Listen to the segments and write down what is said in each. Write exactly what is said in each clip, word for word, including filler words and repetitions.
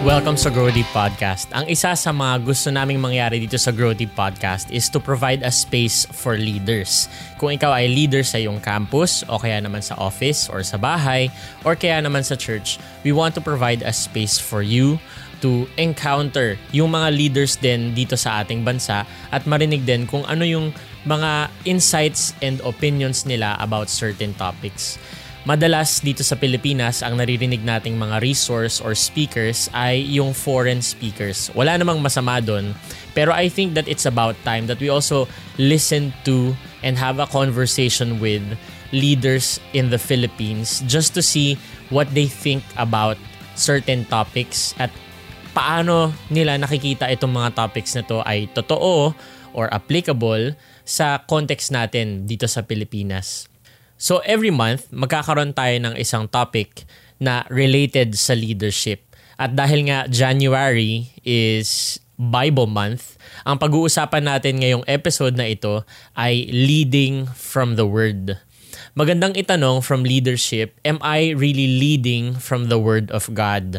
Welcome sa Grow Deep Podcast. Ang isa sa mga gusto naming mangyari dito sa Grow Deep Podcast is to provide a space for leaders. Kung ikaw ay leader sa iyong campus o kaya naman sa office or sa bahay or kaya naman sa church, we want to provide a space for you to encounter yung mga leaders din dito sa ating bansa at marinig din kung ano yung mga insights and opinions nila about certain topics. Madalas dito sa Pilipinas, ang naririnig nating mga resource or speakers ay yung foreign speakers. Wala namang masama doon, pero I think that it's about time that we also listen to and have a conversation with leaders in the Philippines just to see what they think about certain topics at paano nila nakikita itong mga topics na to ay totoo or applicable sa context natin dito sa Pilipinas. So every month, magkakaroon tayo ng isang topic na related sa leadership. At dahil nga January is Bible month, ang pag-uusapan natin ngayong episode na ito ay leading from the Word. Magandang itanong from leadership, am I really leading from the Word of God?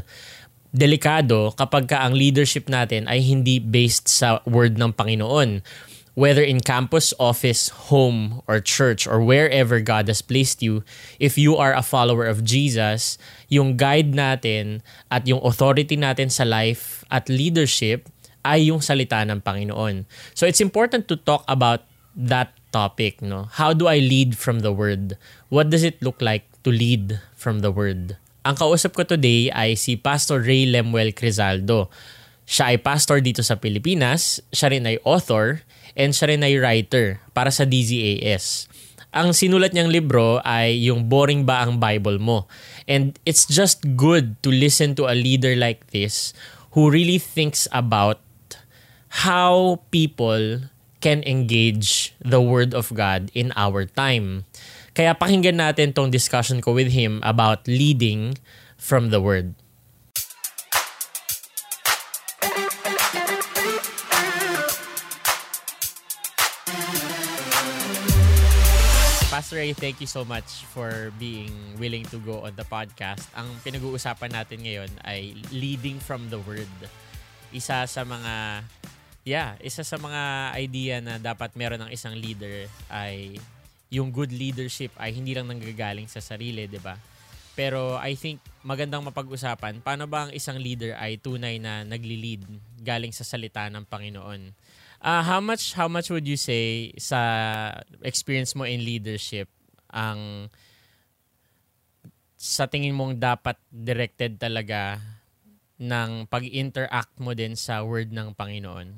Delikado kapag ka ang leadership natin ay hindi based sa Word ng Panginoon. Whether in campus, office, home, or church, or wherever God has placed you, if you are a follower of Jesus, yung guide natin at yung authority natin sa life at leadership ay yung salita ng Panginoon. So it's important to talk about that topic. No? How do I lead from the Word? What does it look like to lead from the Word? Ang kausap ko today ay si Pastor Ray Lemuel Crizaldo. Siya ay pastor dito sa Pilipinas, siya rin ay author, and siya rin ay writer para sa D Z A S. Ang sinulat niyang libro ay yung Boring Ba Ang Bible Mo? And it's just good to listen to a leader like this who really thinks about how people can engage the Word of God in our time. Kaya pakinggan natin tong discussion ko with him about leading from the Word. Pastor Ray, thank you so much for being willing to go on the podcast. Ang pinag-uusapan natin ngayon ay leading from the Word. Isa sa mga, yeah, isa sa mga idea na dapat meron ng isang leader ay yung good leadership ay hindi lang nanggagaling sa sarili, di ba? Pero I think magandang mapag-usapan, paano ba ang isang leader ay tunay na nagli-lead galing sa salita ng Panginoon? Uh, how much how much would you say sa experience mo in leadership ang sa tingin mong dapat directed talaga ng pag-interact mo din sa word ng Panginoon?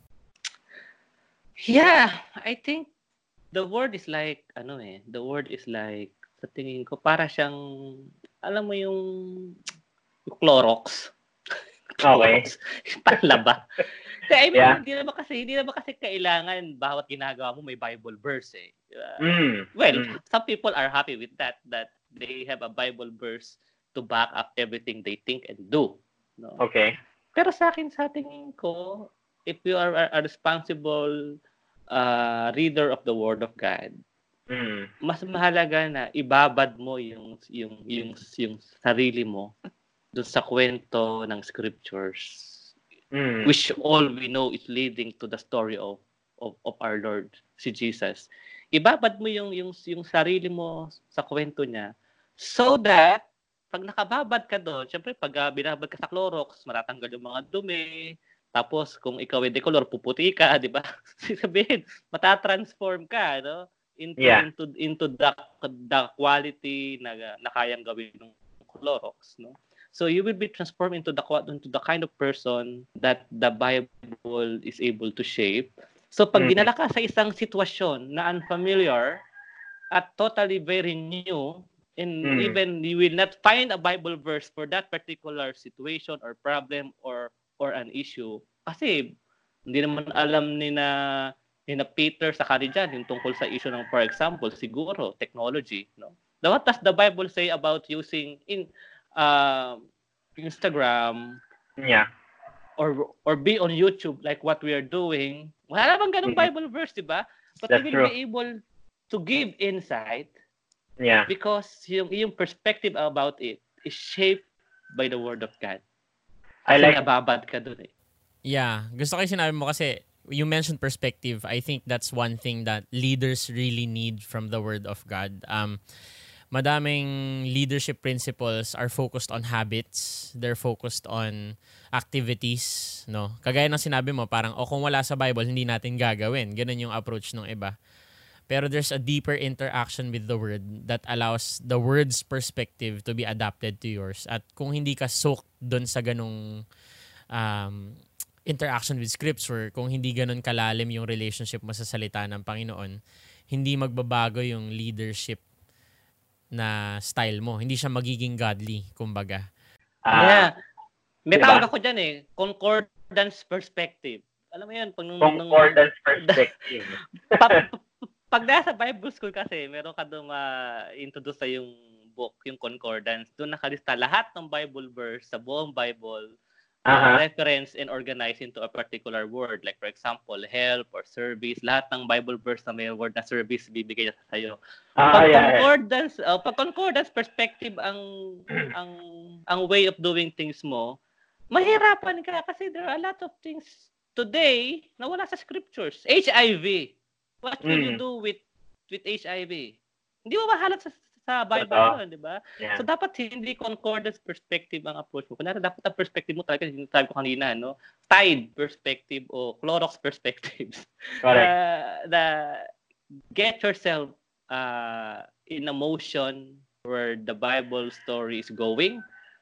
Yeah, I think the word is like ano eh, the word is like sa tingin ko para siyang alam mo yung, yung Clorox. Okay. Panlaba. I mean, Yeah. hindi naman kasi, hindi naman kasi kailangan bawat ginagawa mo may Bible verse eh. Uh, Mm. well, Mm. some people are happy with that, that they have a Bible verse to back up everything they think and do. No? Okay. Pero sa akin, sa tingin ko, if you are a, a responsible uh, reader of the Word of God, Mm. mas mahalaga na ibabad mo yung, yung, yung, yung sarili mo doon sa kwento ng scriptures. Mm. Which all we know is leading to the story of of, of our Lord, si Jesus. Ibabad mo yung, yung, yung sarili mo sa kwento niya so that pag nakababad ka doon, syempre pag uh, binabad ka sa Clorox, matatanggal yung mga dumi, tapos kung ikaw ay decolor, puputi ka, di ba? Sabihin, matatransform ka, no? Into, Yeah. into, into the, the quality na, na kayang gawin ng Clorox, no? So you will be transformed into the into the kind of person that the Bible is able to shape. So pag Mm-hmm. dinala ka sa isang sitwasyon na unfamiliar at totally very new, and Mm. even you will not find a Bible verse for that particular situation or problem or or an issue, kasi hindi naman alam ni na ni na Peter sa kanila yung tungkol sa issue ng, for example, siguro technology, no? What does the Bible say about using in uh, Instagram Yeah. or or be on YouTube like what we are doing? Wala namang ganung Mhm. Bible verse, di ba? But That's we will true. be able to give insight Yeah. because yung yung perspective about it is shaped by the Word of God. I Kasi like nababad ka dun eh. Yeah. Gusto ko yung sinabi mo kasi you mentioned perspective. I think that's one thing that leaders really need from the Word of God. Um, madaming leadership principles are focused on habits. They're focused on activities. No? Kagaya ng sinabi mo, parang, o kung wala sa Bible, hindi natin gagawin. Ganun yung approach ng iba. Pero there's a deeper interaction with the Word that allows the Word's perspective to be adapted to yours. At kung hindi ka soaked dun sa ganung um, interaction with Scripture, kung hindi ganun kalalim yung relationship mo sa salita ng Panginoon, hindi magbabago yung leadership na style mo. Hindi siya magiging godly, kumbaga. ah, Yeah. May diba? tawag ako dyan eh. Concordance perspective. Alam mo yun, pag nung, nung, concordance perspective. pag, pag nasa Bible school kasi, meron ka doon ma-introduce sa yung book, yung concordance. Doon nakalista lahat ng Bible verse sa buong Bible, uh, Uh-huh. reference and organize into a particular word. Like for example, help or service. Lahat ng Bible verse na may word na service, bibigay niya sa iyo. Ah, Pag yeah, concordance, uh, pag concordance perspective ang ang ang way of doing things mo, mahirapan ka kasi there are a lot of things today na wala sa scriptures. H I V. What will you Mm. do with with H I V? Hindi mo mahalat sa sa Bible Totoo. yun, di ba? Yeah. So dapat hindi concordance perspective ang approach mo. Kunyari dapat ang perspective mo talaga, yung sabi ko kanina, no? Tide perspective o Clorox perspectives. Correct. Uh, the get yourself uh, in a motion where the Bible story is going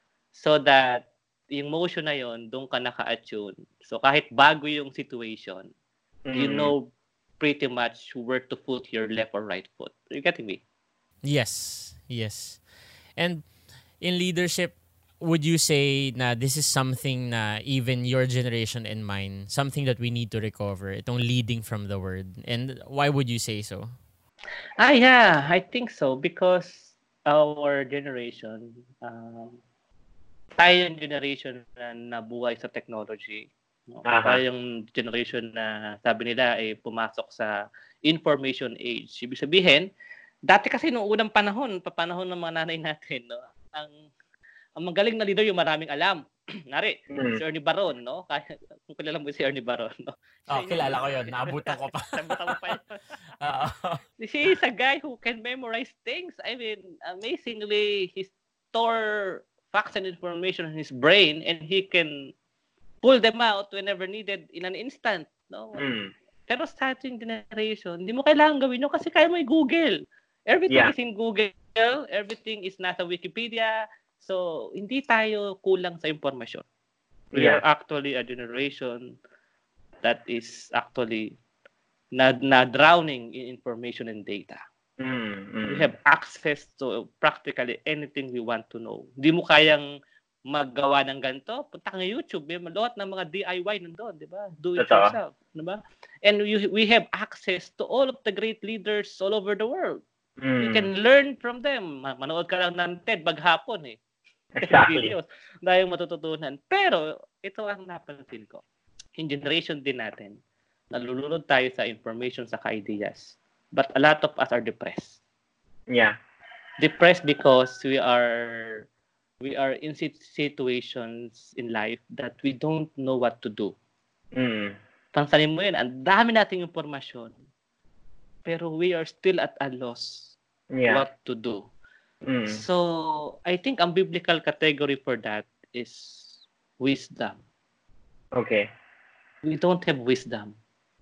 so that yung motion na yon doon ka naka-attune. So kahit bago yung situation, Mm. you know pretty much where to put your left or right foot. You getting me? Yes. Yes. And in leadership, would you say na this is something na even your generation and mine, something that we need to recover, itong leading from the Word? And why would you say so? Ah, yeah, I think so because our generation, um, tayo yung generation na nabuhay sa technology. No? Aha. Tayo yung generation na sabi nila ay pumasok sa information age. Ibig sabihin, dati kasi noong unang panahon, papanahon ng mga nanay natin, no, ang ang magaling na leader yung maraming alam. Nari, Mm. si Ernie Baron, no? Kaya, kung kilala mo si Ernie Baron, no? Oh, kilala ko yun. Naabutan ko pa. Naabutan mo pa yun. Oo. He is a guy who can memorize things. I mean, amazingly, he store facts and information in his brain and he can pull them out whenever needed in an instant. No? Mm. Pero sa ating generation, hindi mo kailangan gawin yun kasi kaya mo i-Google. Everything Yeah. is in Google. Everything is nasa Wikipedia. So, hindi tayo kulang sa impormasyon. We Yeah. are actually a generation that is actually na, na drowning in information and data. Mm. Mm. We have access to practically anything we want to know. Hindi mo kayang maggawa ng ganito, punta ka ng YouTube, may lahat ng mga D I Y nandoon, di ba? Do it Totoo. yourself, di ba? And we, we have access to all of the great leaders all over the world. Mm. You can learn from them. Ma- Manood ka lang ng TED maghapon eh. Exactly. Videos. Dahil matututunan. Pero, ito ang napansin ko. In generation din natin, nalulunod tayo sa information, sa ideas. But a lot of us are depressed. Yeah. Depressed because we are we are in sit- situations in life that we don't know what to do. Mm. Pansanin mo yun, ang dami nating impormasyon. Pero we are still at a loss Yeah. what to do. Mm. So, I think ang biblical category for that is wisdom. Okay. We don't have wisdom,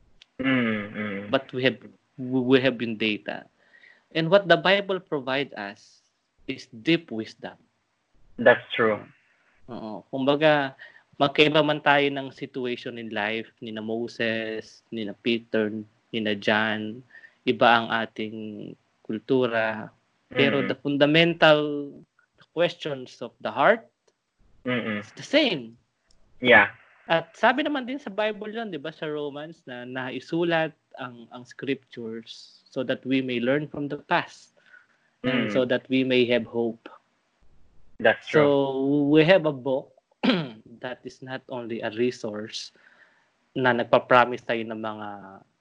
Mm. Mm. but we have we have in data. And what the Bible provides us is deep wisdom. That's true. Oo. Kumbaga, magkaiba man tayo ng situation in life, ni na Moses, ni na Peter, ni na John, iba ang ating kultura. Pero Mm. the fundamental questions of the heart Mm. is the same. Yeah. At sabi naman din sa Bible yun, di ba, sa Romans, na naisulat ang, ang scriptures so that we may learn from the past and Mm. so that we may have hope. That's So, true. we have a book that is not only a resource na nagpa-promise tayo ng mga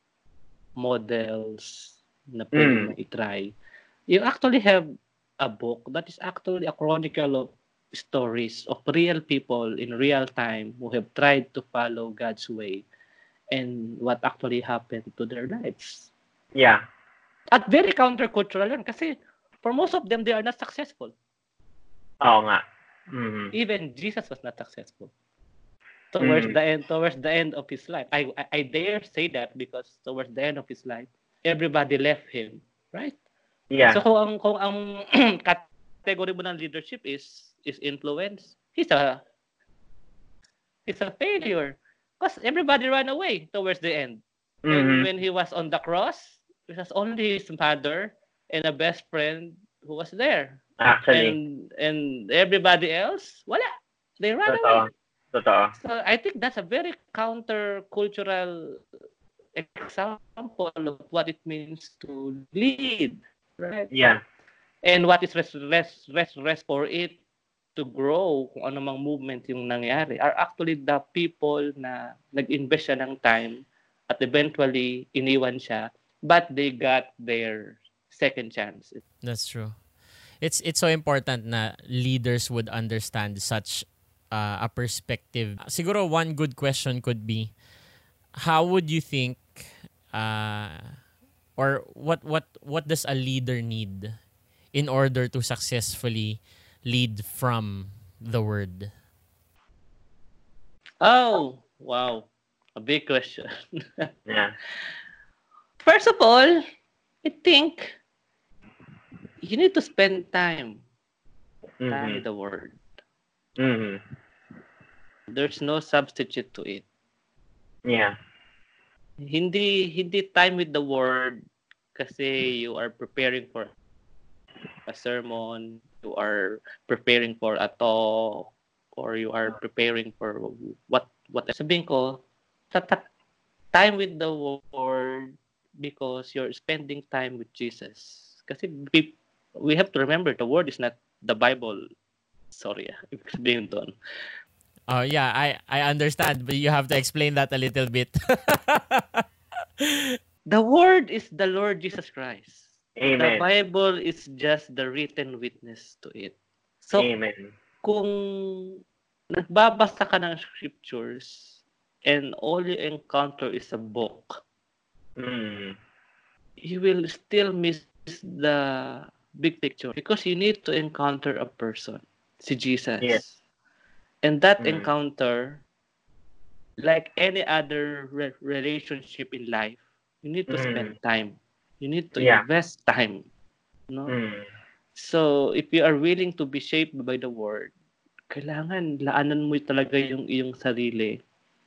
models na pwede Mm. mo i-try. You actually have a book that is actually a chronicle of stories of real people in real time who have tried to follow God's way and what actually happened to their lives. Yeah. At very countercultural yun kasi for most of them, they are not successful. Oo nga. Mm-hmm. Even Jesus was not successful. Towards Mm. the end, towards the end of his life. I, I I dare say that because towards the end of his life, everybody left him, right? Yeah. So kung ang kung ang category mo ng leadership is is influence, he's a he's a failure. Because everybody ran away towards the end. Mm-hmm. And when he was on the cross, it was only his mother and a best friend who was there. Actually. And and everybody else, wala. They ran Totoo. away. Totoo. So I think that's a very counter-cultural example of what it means to lead, right? Yeah. And what is rest, rest, rest, rest for it to grow, kung ano mang movement yung nangyari, are actually the people na nag-invest siya ng time at eventually iniwan siya, but they got their second chance. That's true. It's it's so important na leaders would understand such uh, a perspective. Siguro one good question could be, how would you think uh, or what what what does a leader need in order to successfully lead from the word? Oh, wow. A big question. Yeah. First of all, I think you need to spend time Mm-hmm. time with the word. Mm-hmm. There's no substitute to it. Yeah. Hindi hindi time with the word kasi you are preparing for a sermon, you are preparing for a talk, or you are preparing for what what sabihin ko, time with the word because you're spending time with Jesus. Kasi we, we have to remember the word is not the Bible. Sorry, ah, ibig sabihin doon. Oh yeah, I I understand, but you have to explain that a little bit. The word is the Lord Jesus Christ. Amen. The Bible is just the written witness to it. So, Amen. kung nagbabasa ka ng scriptures and all you encounter is a book, Mm. you will still miss the big picture because you need to encounter a person, si Jesus. Yes. And that Mm. encounter, like any other re- relationship in life, you need to Mm. spend time. You need to Yeah. invest time. No? Mm. So, if you are willing to be shaped by the word, kailangan laanan mo talaga yung iyong sarili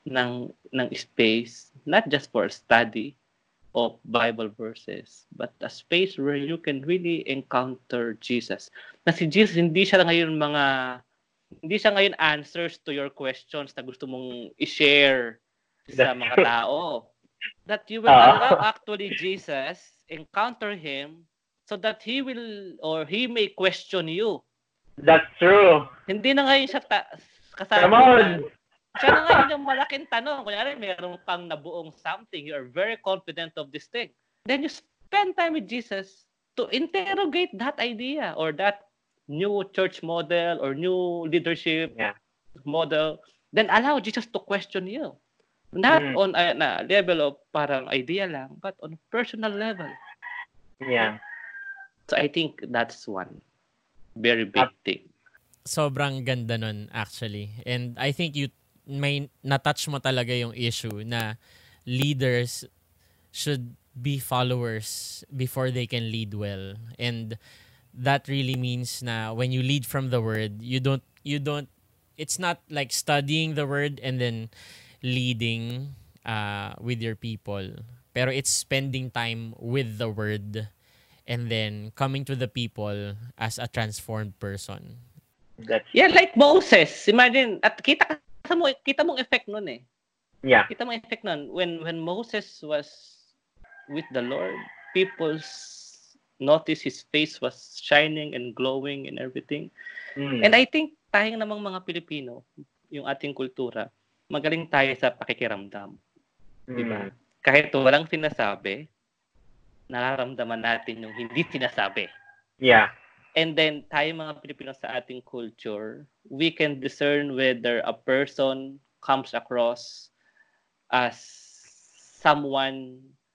ng ng space, not just for study of Bible verses, but a space where you can really encounter Jesus. Na si Jesus, hindi siya ngayon mga, hindi siya ngayon answers to your questions na gusto mong i-share sa That's mga true. tao. That you will Ah. allow actually Jesus, encounter Him, so that He will, or He may question you. That's true. Hindi na ngayon siya ta- Come kasagutan. on. Siya na ngayon yung malaking tanong. Kunyari, meron kang nabuong something. You are very confident of this thing. Then you spend time with Jesus to interrogate that idea or that new church model or new leadership Yeah. model. Then allow Jesus to question you. Not Mm. on a na level of parang idea lang, but on a personal level. Yeah. So I think that's one very big thing. Sobrang ganda nun actually. And I think you may na-touch mo talaga yung issue na leaders should be followers before they can lead well. And that really means na when you lead from the word, you don't you don't it's not like studying the word and then leading uh, with your people. Pero it's spending time with the word and then coming to the people as a transformed person. That's Yeah, like Moses. Imagine, at kita ka mo, kita mong effect nun eh. yeah. Kita mong effect nun. When when Moses was with the Lord, people's notice his face was shining and glowing and everything. Mm. And I think tayong namang mga Pilipino, yung ating kultura, magaling tayo sa pakikiramdam. Diba? Mm. Kahit walang sinasabi, nararamdaman natin yung hindi sinasabi. Yeah. And then, tayo mga Pilipino sa ating culture, we can discern whether a person comes across as someone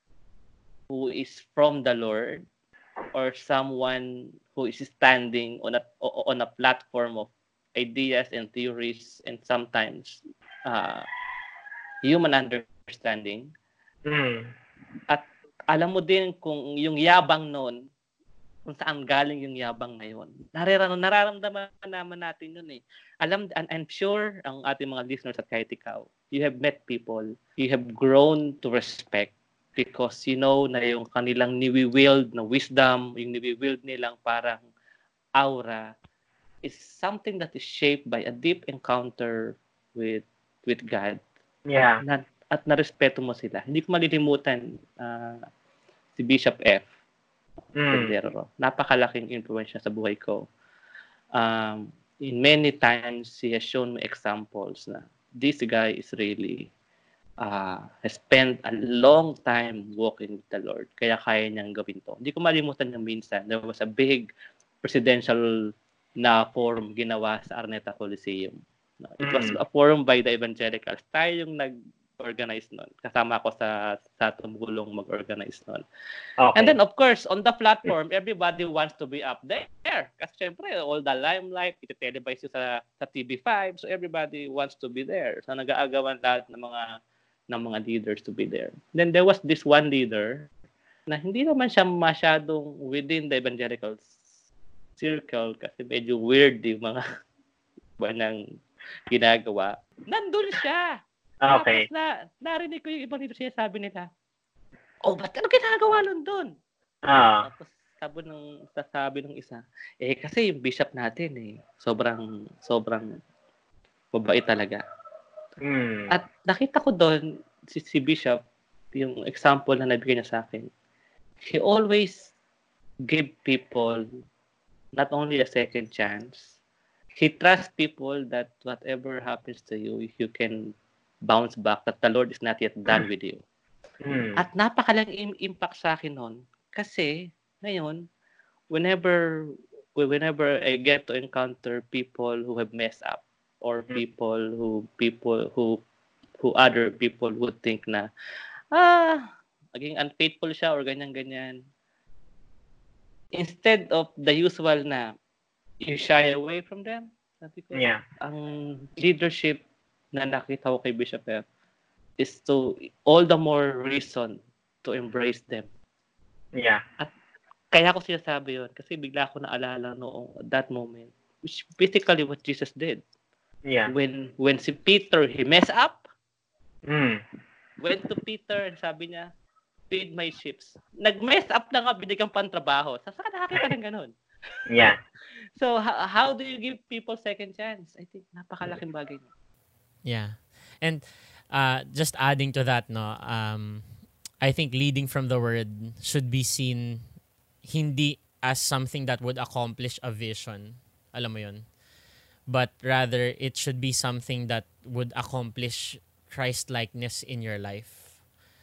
who is from the Lord or someone who is standing on a on a platform of ideas and theories and sometimes uh, human understanding. Mm. At alam mo din kung yung yabang noon, kung saan galing yung yabang ngayon. Nararam, nararamdaman naman natin yun eh. Alam, and I'm sure ang ating mga listeners at kahit ikaw, you have met people, you have grown to respect because you know na yung kanilang niwi-wield na wisdom, yung niwi-wield nilang parang aura is something that is shaped by a deep encounter with with God. Yeah. At, at narespeto mo sila. Hindi ko malilimutan uh, si Bishop F. Mm. Napakalaking influensya sa buhay ko. Um, in many times, he has shown me examples na this guy is really uh, has spent a long time walking with the Lord. Kaya kaya niyang gawin to. Hindi ko malimutan yung minsan. There was a big presidential na forum ginawa sa Araneta Coliseum. It was a forum by the evangelicals. Tayo yung nag organize nun. Kasama ako sa sa tumulong mag-organize nun. Okay. And then, of course, on the platform, everybody wants to be up there. Kasi syempre, all the limelight, iti-televise yun sa, sa T V five, so everybody wants to be there. So, nag-aagawan lahat ng mga ng mga leaders to be there. Then, there was this one leader na hindi naman siya masyadong within the evangelical circle kasi medyo weird yung mga banang ginagawa. Nandun siya! Okay. Tapos na, narinig ko yung ibang dito siya sabi nila, oh, ba't ano ginagawa nun doon? Ah. Tapos sabi ng, sasabi ng isa, eh kasi yung bishop natin eh, sobrang, sobrang mabait talaga. Mm. At nakita ko doon, si, si Bishop, yung example na nabigay niya sa akin, he always give people not only a second chance, he trusts people that whatever happens to you, you can bounce back, that the Lord is not yet done with you. Mm. At napakalang impact sa akin nun. Kasi, ngayon, whenever whenever I get to encounter people who have messed up, or people who, people who, who other people would think na, ah, maging unfaithful siya or ganyan-ganyan. Instead of the usual na, you shy away from them, sabi ko, Yeah. ang leadership na nakita ko kay Bishop F is to all the more reason to embrace them. Yeah. At kaya ko sinasabi yun kasi bigla ko naalala noong that moment, which basically what Jesus did. Yeah. When when si Peter, he messed up, Mm. went to Peter and sabi niya, feed my sheep. Nag-mess up na nga, binigyan pang trabaho. Saan ka nakakita ng ganun? Yeah. So, how, how do you give people second chance? I think napakalaking bagay. Yeah. And uh, just adding to that, no, um, I think leading from the word should be seen hindi as something that would accomplish a vision. Alam mo yun? But rather, it should be something that would accomplish Christ-likeness in your life.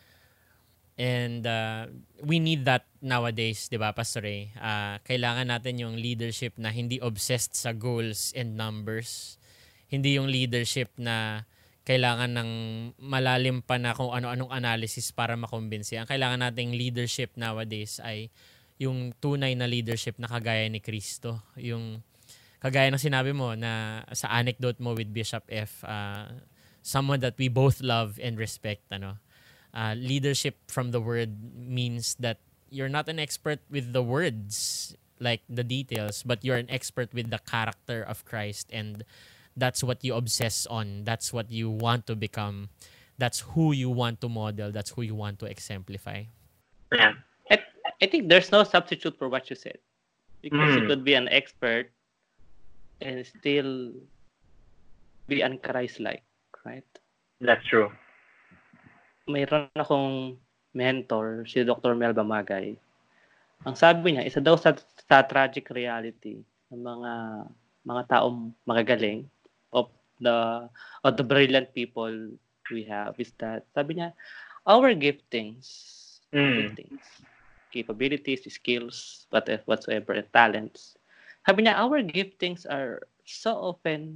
And uh, we need that nowadays, di ba, Pastor Ray? Uh, kailangan natin yung leadership na hindi obsessed sa goals and numbers. Hindi yung leadership na kailangan ng malalim pa na kung ano-anong analysis para makumbinsi. Ang kailangan nating leadership nowadays ay yung tunay na leadership na kagaya ni Kristo. Yung kagaya ng sinabi mo na sa anecdote mo with Bishop F, uh, someone that we both love and respect. Ano? Uh, leadership from the word means that you're not an expert with the words, like the details, but you're an expert with the character of Christ, and that's what you obsess on. That's what you want to become. That's who you want to model. That's who you want to exemplify. Yeah. I, I think there's no substitute for what you said. Because Mm. you could be an expert and still be un-Christ-like, right? That's true. Mayroon akong mentor, si Doctor Mel Bamagay. Ang sabi niya, isa daw sa, sa tragic reality ng mga mga taong magagaling of the of the brilliant people we have is that, sabi niya, our giftings, Mm. giftings, capabilities, skills, whatever, whatsoever, and talents Sabi niya, our giftings are so often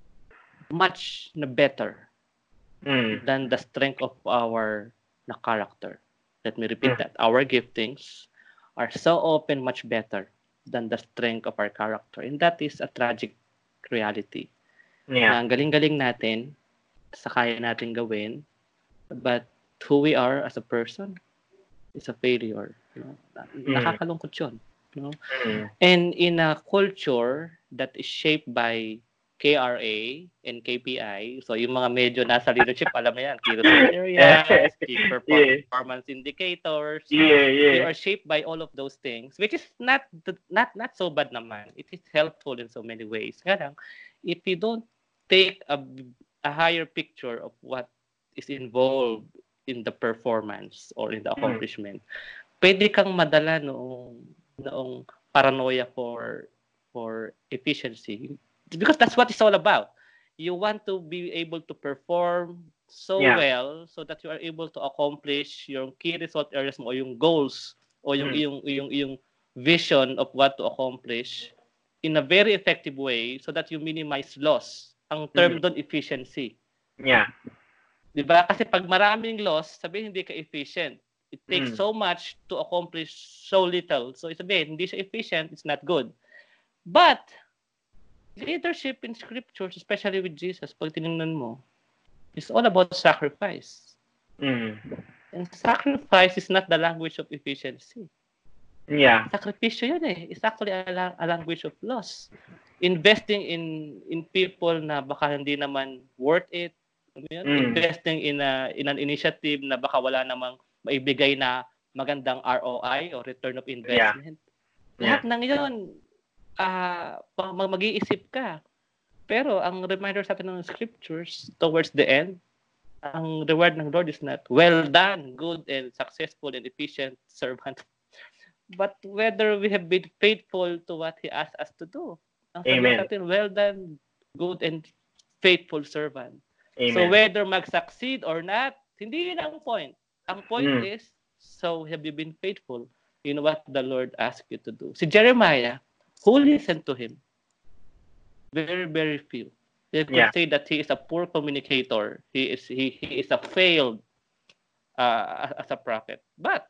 much na better Mm. than the strength of our na character. Let me repeat Mm. that. Our giftings are so often much better than the strength of our character. And that is a tragic reality. Yeah. Na ang galing-galing natin, sa kaya natin gawin, but who we are as a person is a failure. You know? Mm. Nakakalungkot yun. You know? Mm. And in a culture that is shaped by K R A and K P I, so yung mga medyo nasa leadership, alam na yan, key result areas, key performance Yeah. indicators, Yeah, yeah. you are shaped by all of those things, which is not not not so bad naman. It is helpful in so many ways. Kaya lang, if you don't take a, a higher picture of what is involved in the performance or in the accomplishment, mm. pwede kang madala noong noong paranoia for for efficiency, because that's what it's all about. You want to be able to perform so yeah. well so that you are able to accomplish your key result areas mo, o yung goals o yung, mm. yung yung yung vision of what to accomplish in a very effective way so that you minimize loss. Ang term mm. doon, efficiency. Yeah. Diba? Kasi pag maraming loss, sabihin hindi ka efficient. It takes mm. so much to accomplish so little. So sabihin, hindi siya efficient, it's not good. But leadership in scriptures, especially with Jesus, pag tinignan mo, it's all about sacrifice. Mm. And sacrifice is not the language of efficiency. Yeah. Sakripisyo yun eh. It's actually a, la- a language of loss. Investing in in people na baka hindi naman worth it. Mm. Investing in a, in an initiative na baka wala namang maibigay na magandang R O I or return of investment. Yeah. Lahat yeah. ng yun, Uh, mag-iisip ka. Pero ang reminder sa atin ng scriptures towards the end, ang reward ng Lord is not, well done, good and successful and efficient servant. But whether we have been faithful to what He asked us to do. Ang sabi sa atin, well done, good and faithful servant. Amen. So whether mag-succeed or not, hindi yun ang point. Ang point mm. is, so have you been faithful in what the Lord asked you to do? Si Jeremiah, who listened to him? Very, very few. They could yeah. say that he is a poor communicator. He is he, he is a failed uh, as a prophet. But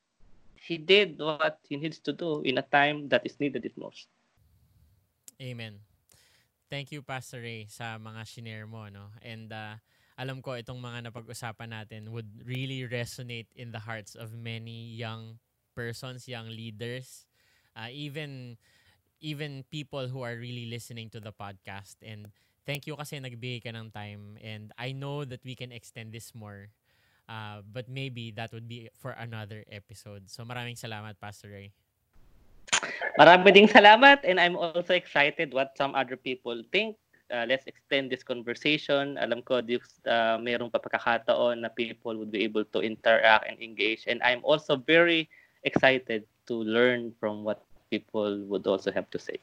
he did what he needs to do in a time that is needed it most. Amen. Thank you, Pastor Ray, sa mga shinare mo, no? And uh, alam ko itong mga napag-usapan natin would really resonate in the hearts of many young persons, young leaders, uh, even even people who are really listening to the podcast. And thank you kasi nagbigay ka ng time. And I know that we can extend this more. Uh, but maybe that would be for another episode. So maraming salamat, Pastor Ray. Maraming ding salamat. And I'm also excited what some other people think. Uh, let's extend this conversation. Alam ko, this, uh, mayroong papakakataon na people would be able to interact and engage. And I'm also very excited to learn from what people would also have to say.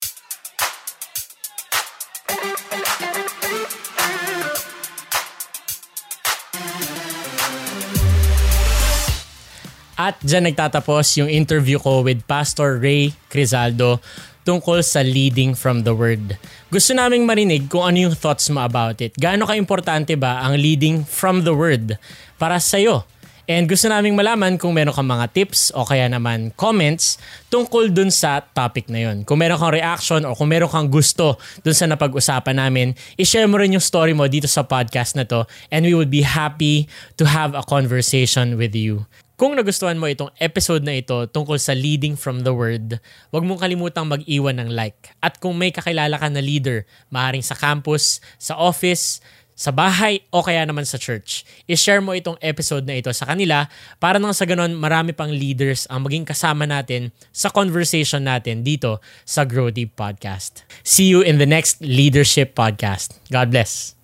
At dyan nagtatapos yung interview ko with Pastor Ray Crizaldo tungkol sa leading from the Word. Gusto naming marinig kung ano yung thoughts mo about it. Gaano ka-importante ba ang leading from the Word para sa'yo? And gusto naming malaman kung meron kang mga tips o kaya naman comments tungkol dun sa topic na yun. Kung meron kang reaction o kung meron kang gusto dun sa napag-usapan namin, i-share mo rin yung story mo dito sa podcast na to and we would be happy to have a conversation with you. Kung nagustuhan mo itong episode na ito tungkol sa leading from the Word, huwag mong kalimutang mag-iwan ng like. At kung may kakilala ka na leader, maaaring sa campus, sa office, sa bahay o kaya naman sa church, i-share mo itong episode na ito sa kanila para nang sa ganon marami pang leaders ang maging kasama natin sa conversation natin dito sa Grow Deep Podcast. See you in the next Leadership Podcast. God bless.